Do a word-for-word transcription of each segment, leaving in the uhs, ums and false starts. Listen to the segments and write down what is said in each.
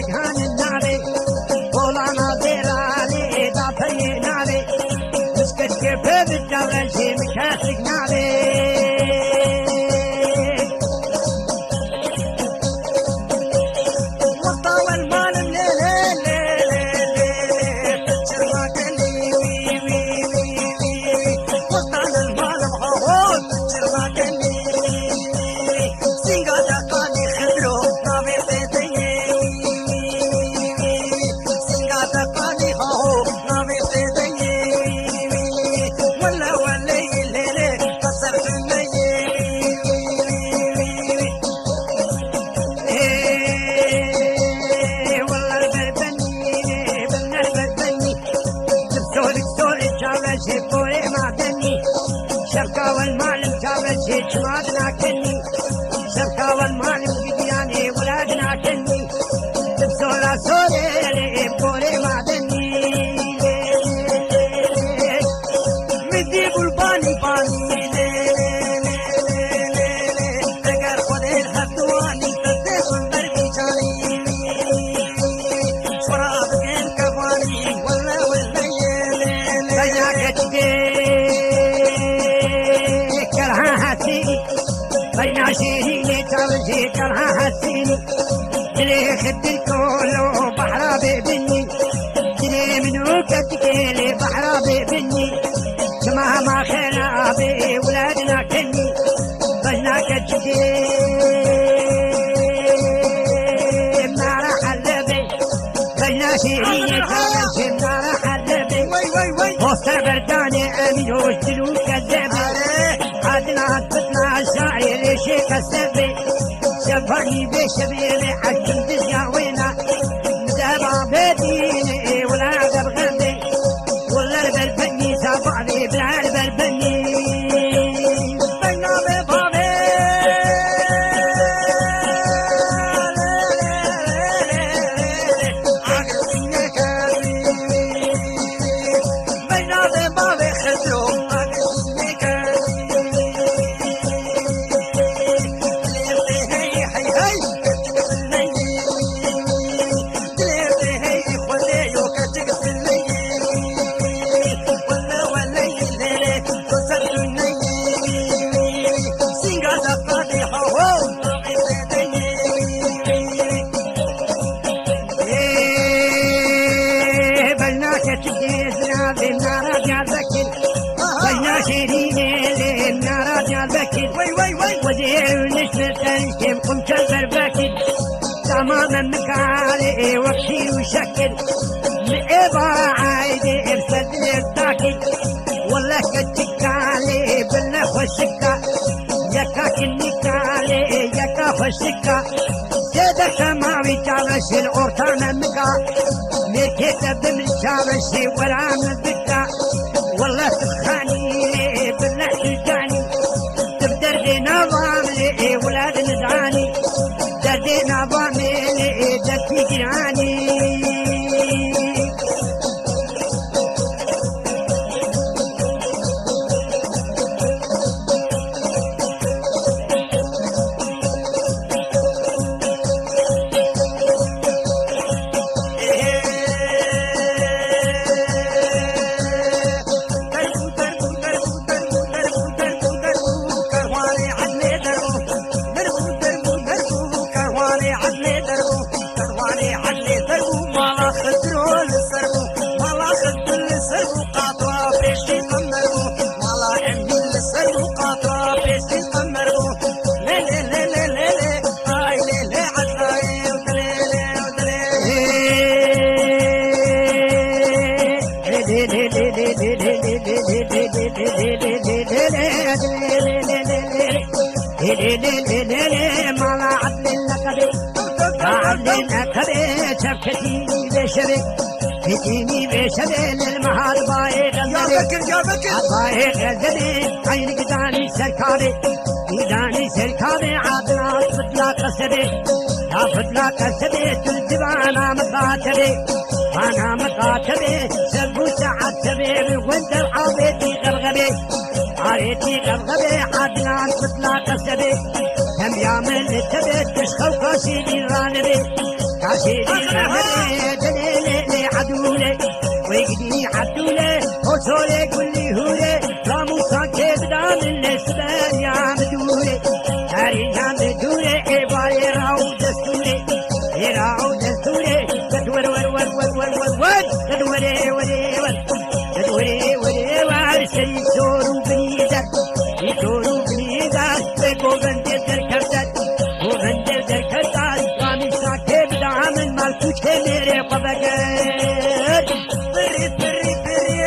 نگهان نابه بولانا زیرالی دافری نابه بسکت که به بجاوشی مکاسک نابه شبكة والمعلم جابت جمادنا كني شبكة والمعلم بدياني ولادنا كني تبسولا سوري بوري معدني مدي بلباني باني اگر خود الحدواني تدخل بربي جاني شراب كن كفاني ولا ولا بياك بينا شيريني ترجي كرها هسيني جلي خد الكولو بحرا ببني جلي منو كتكيلي بحرا ببني كما ما خينا بي ولادنا كني بينا كتكي نارا حلبي بينا شيريني ترجي نارا حلبي وسط برداني امين وجلو كذبي عدنا عدتنا الشاعر شيخ السبي شفاني بشبيلي حكم تزاوينا مدابع بديني ولا غرغندي ولا البلبني سابعني بلا البلبني بينا ببابي بينا ببابي خذوا ودير نشمر تنشم قم كبر باكد تماما مكالي وكشي وشكل عبارة عايدة بصدر التاكد والله كتكالي بالله والشكا يكا كنكالي يكا والشكا سيدك ما بيتعرش العرطانة مكا ميكيتا بمشارش ورام البكا والله تخاني بالله تلقاني دردي نظام لي ولاد ندعاني دردي نظام لي دردي جرعاني مالا عدل النكبي عدل النكبي شبكتي بشبي فتيني بشبي للمهار باي غزبي باي غزبي عينك داني سركابي داني سركابي عادنا فتلا قسبي يا فتلا قسبي تلزب انا مقاتبي انا مقاتبي سبو ساعات سبي وانت العابيتي غرغبي عاريتي غرغبي عادنا فتلا قسبي هم يعمل التبت تشخو قاسي دي رانبي كاشيدي نهري دليلي عدولي ويقدي عدولي وصولي كل هولي رامو سانكي بدام النسبان يا مدولي هاري يا مدولي عباري راو دستوري راو دستوري تدور ور ور ور ور ور ور تدوري وري ور تدوري وري ور سري سورو بنيدر سورو بنيدر بيكوغن تدر كرتر وغن تدر كرتر رامي سانكي بدام المالكوش ميري قبقر بري بري بري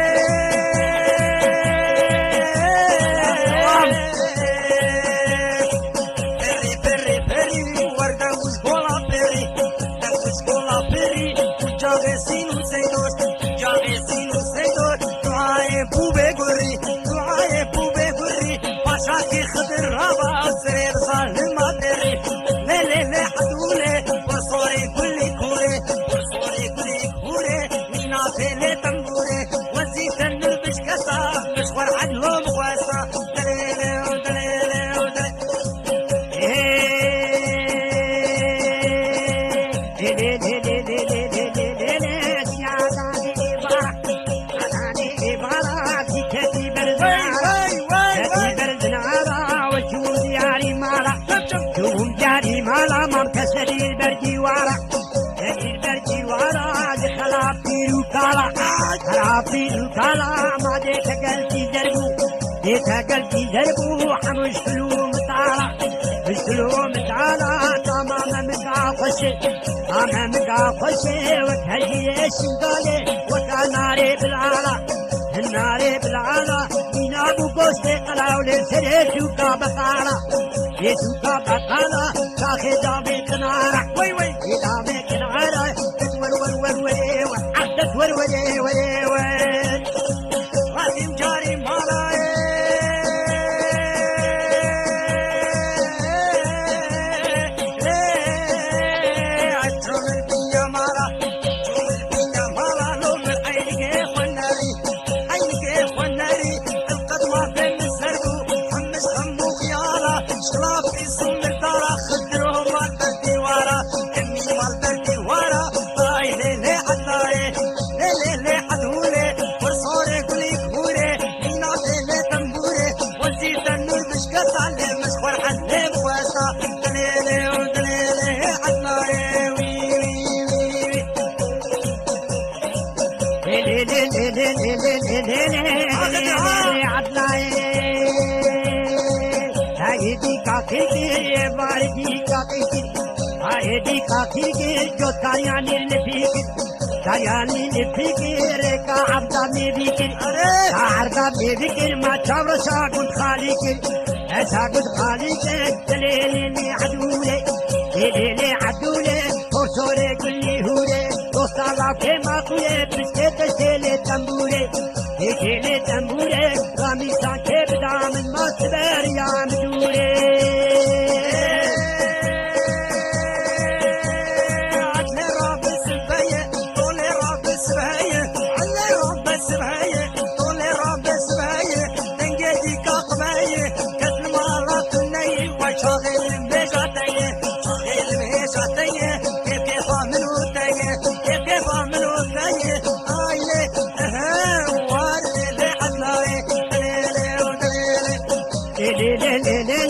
كسري البرجي ورا البرجي ورا خلافي وكالا خلافي وكالا ما ديك قلبي دربو ديك قلبي دربو حمش كلو متعالى مش كلو متعالى تمام مقاقشي تمام مقاقشي وكهجي الشنقالي وكناري بالعالى الناري بالعالى ينابو قوستي قلاولي سريتوكا بقالة يتوكا بقالة شاخي دامي كنارة وي وي دامي كنارة تتور ور ور وري وحدت ور وري وري ور غادي جاري مالاي عجرم البنيا مالا عجرم البنيا مالا لوم عينك خناري عينك خناري القدوة بين الزرب حمس خمو خيالة شراب في سم الدارة خدرهم البردي ورا امي والبردي ورا طاي ليلي عطاي ليلي لي عدولي ورصوري كلي كوري مينا ليلي تنبوري وزيد النور بشكت علي مسخور حلي بواسطة دليلي ودليلي عطاي وي وي وي ليلي ليلي ليلي ليلي عطاي هايدي كاكيكي باردي كاكيكي هايدي كاكيكي جو تارياني لفيكي تارياني لفيكي ريكا عبدا ميبيكي عبدا ميبيكي ما تشاور ساقود خاليكي ساقود خاليكي دليلي عدولي دليلي عدولي فرصوري كلي هوري دوستا لاكي ماكوية بسكت سيلي تنبوري سيلي تنبوري رامي سانكي بدام المصبر يا مدوري عدلي راب السباية طولي راب السباية عدلي راب السباية طولي راب السباية تنجدي كاقباية كتل مرات النيل وشاغل الميجاتية شاغل الميجاتية كيف كيف عملوا تاية كيف كيف عملوا تاية آيلي اها وارلي لي عدلاي دليلي ودليلي ليلي ليلي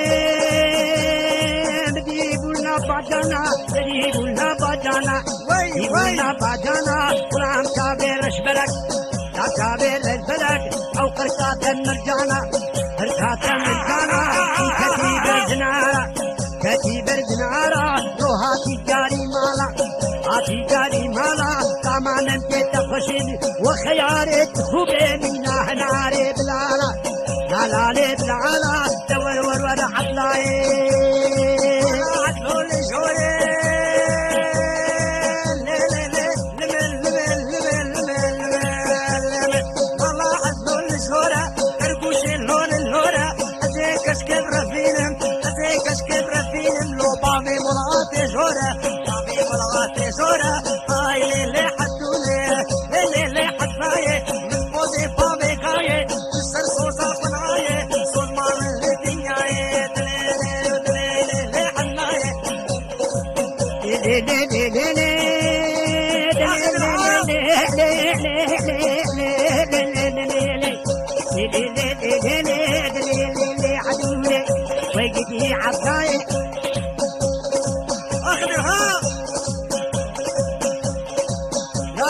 ليلي بديبولنا بعدنا بديبولنا بعدنا بديبولنا بعدنا ورام كابير اشبلك لا كابير البلد او قرقات المرجانة قرقات المرجانة في كتيب الزنارة كتيب الزنارة روحاتي جاري مالا هاتي جاري مالا كامان انت تفشل وخياري تخوبي منا هناري بلالا لا لا لي بلالا دور ور ور عطلاي عطلو لي جوري لي لي لي لمل لمل لمل لمل لمل والله عطلو لي جورة كركوشي اللون اللورة ازيك اشكب رفينم ازيك اشكب رفينم لو بامي ملغاتي جورة بامي ملغاتي جورة هاي لي لي حدولي لي لي لي حدلاي من بوزي بامي كاي تسر صوصا فناي صوت مال الدنيا دليلي دليلي لي حدلاي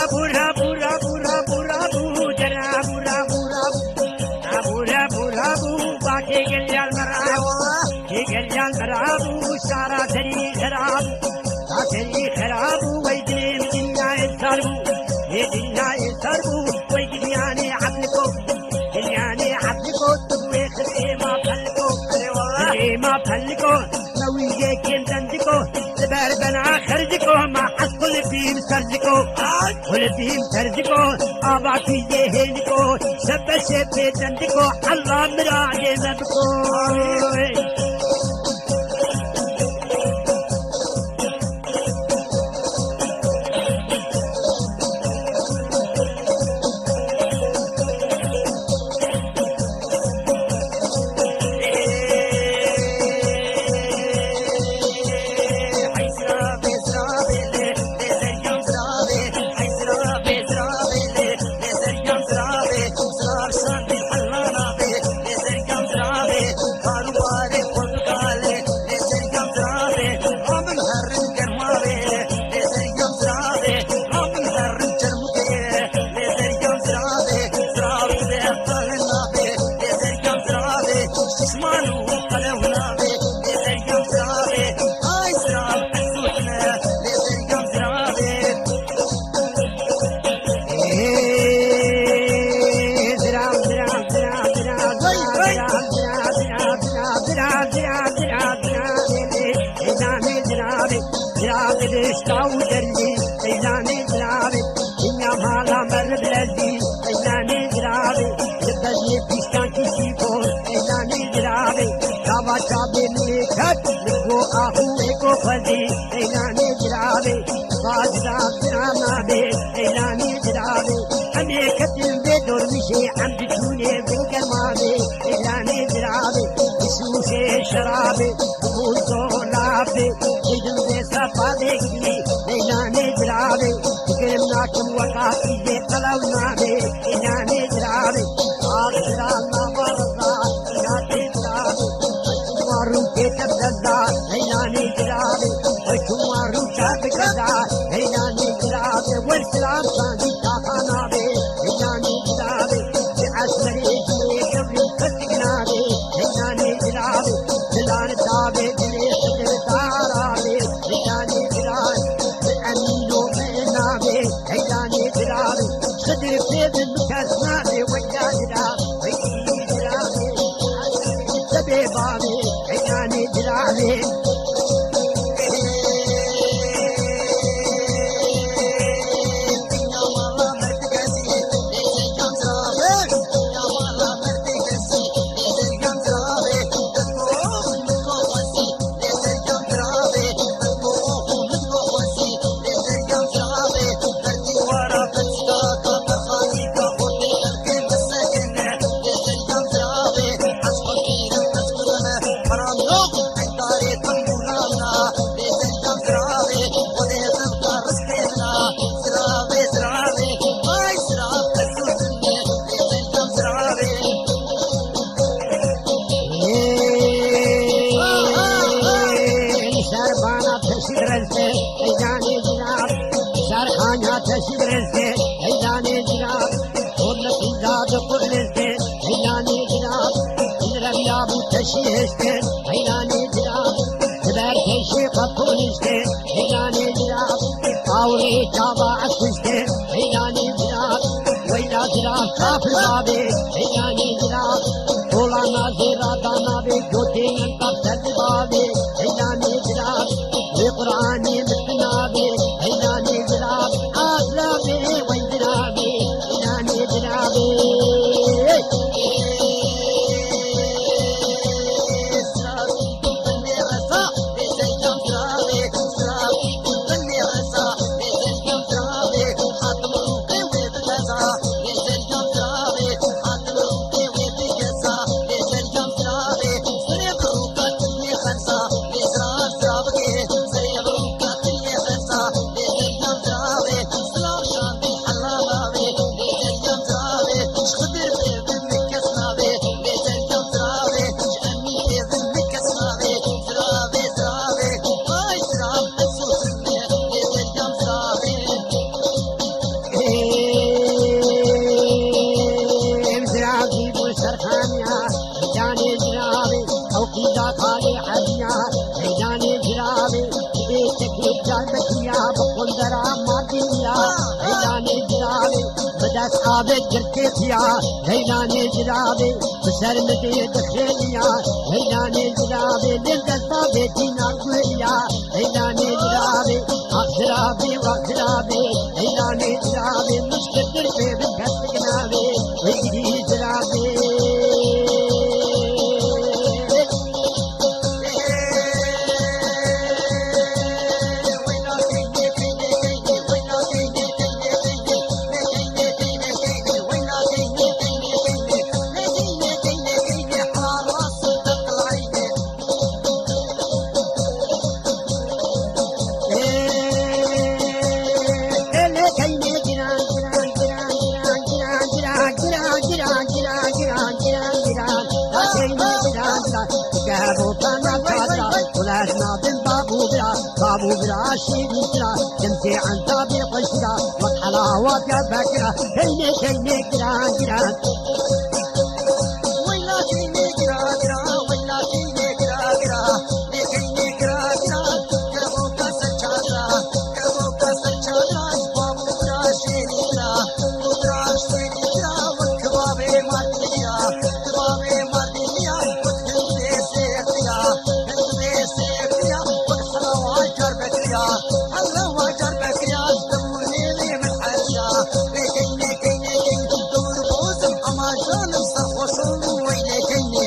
رابو رابو رابو رابو رابو رابو رابو رابو رابو رابو باقي قليل مرابو قليل مرابو سارا تري خراب تري خراب ويدني الدنيا يسربو الدنيا يسربو ويدنياني عبلكو دنياني عبلكو تبوي خلقي ما بخلقو خلقي ما بخلقو نويجي كين تنجكو تبربنا خرجكو ما حصل فيهم سرجكو كل فيهم سرجكو آباكي يهينكو سب سب تنجكو الله مراجي مبكو أصحاب الجركيتيا هيناني جلابي بسر مدي دخيليا هيناني جلابي للدلتا بيتينا قويا هيناني جلابي أخجرابي وأخجرابي هيناني جلابي مشكتر في بكت جنابي ويجري جلابي بابو برا شيري برا جمتي عن تابي قشرا والحلاوة يا بكرا هيني هيني جران جران ويلا كيني جران جران ويلا كيني جران جران لكيني جران جران كبوكا سجادرا كبوكا سجادرا بابو برا شيري برا برا شيري برا والكبابي ماتيا كبابي ماتيا وتهندي سيخيا هندي سيخيا هلا واجر بكيا دموني لي من حيا لكني كني كني دور بوزم اما جان صرخص ويني كني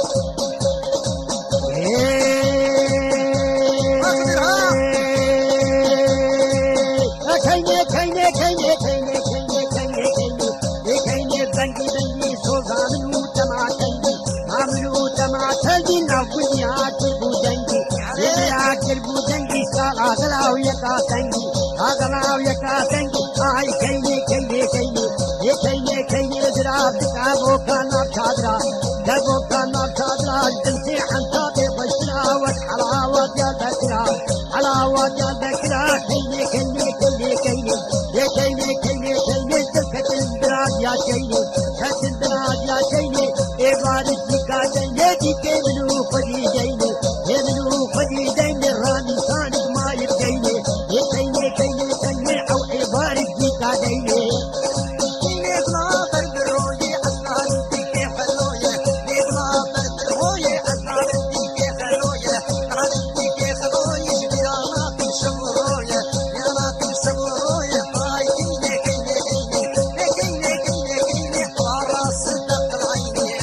كني كني كني كني كني كني كني كني بنجي بنجي سوزان وتما كني عملوا تما تلي نقول يا كبودنجي يا كبودنجي أغلاو يكا سنجي أغلاو يكا سنجي آي كيني كيني كيني كيني كيني دراب دكابو كانا بشادرا دكابو كانا بشادرا جنسي عن تابي بشرا والحلاوة يا ذكرا حلاوة يا ذكرا كيني كيني كيني كيني كيني كيني كيني دكت الدراج يا كيني دكت الدراج يا كيني إبارة دكا جيني دي كيمنو فدي جيني كيمنو فدي جيني رامي صانق ما يبجيني يكيني كيني كيني أو عبارة ديكا ديني كيني بلا برد روي أسرار ديكي خلوية بلا برد روي أسرار ديكي خلوية أسرار ديكي خلوية شبيرانا تنشم روية يانا تنشم روية هاي كيني كيني كيني كيني كيني كيني وعلى صدق العيني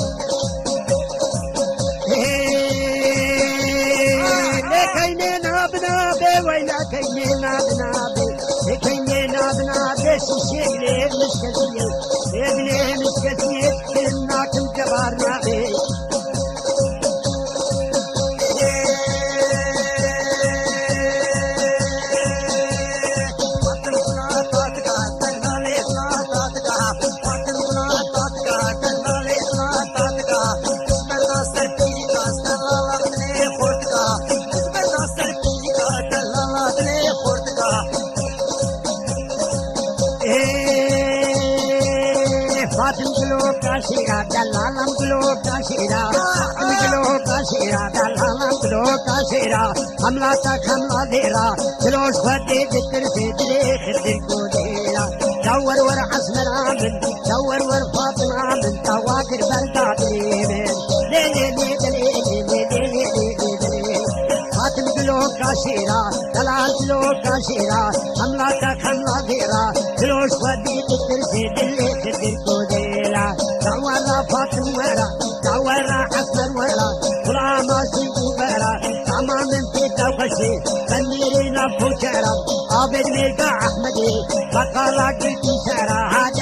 لكيني نابنا ويلا كيني نابنا كيني نابنا بس شيء مسكتي ابني مسكتي كنا كم جبارنا به Shira dalalam gloka shira am gloka shira dalalam gloka shira hamla ta hamla dera chlos fate dikr se dire khidir ko dera dawar war asmana bin dawar war fatima bin tawakir barda bin le le le le le le le fatim gloka shira dalal gloka shira hamla ta hamla dera chlos fate dikr se dire khidir ko dera دورا فاطم ورا دورا حسن ورا ولا ما سيبو ورا تمام في توخشي تنيرنا فوشرا عابد ميرقا احمدي بقالا قلتي سرا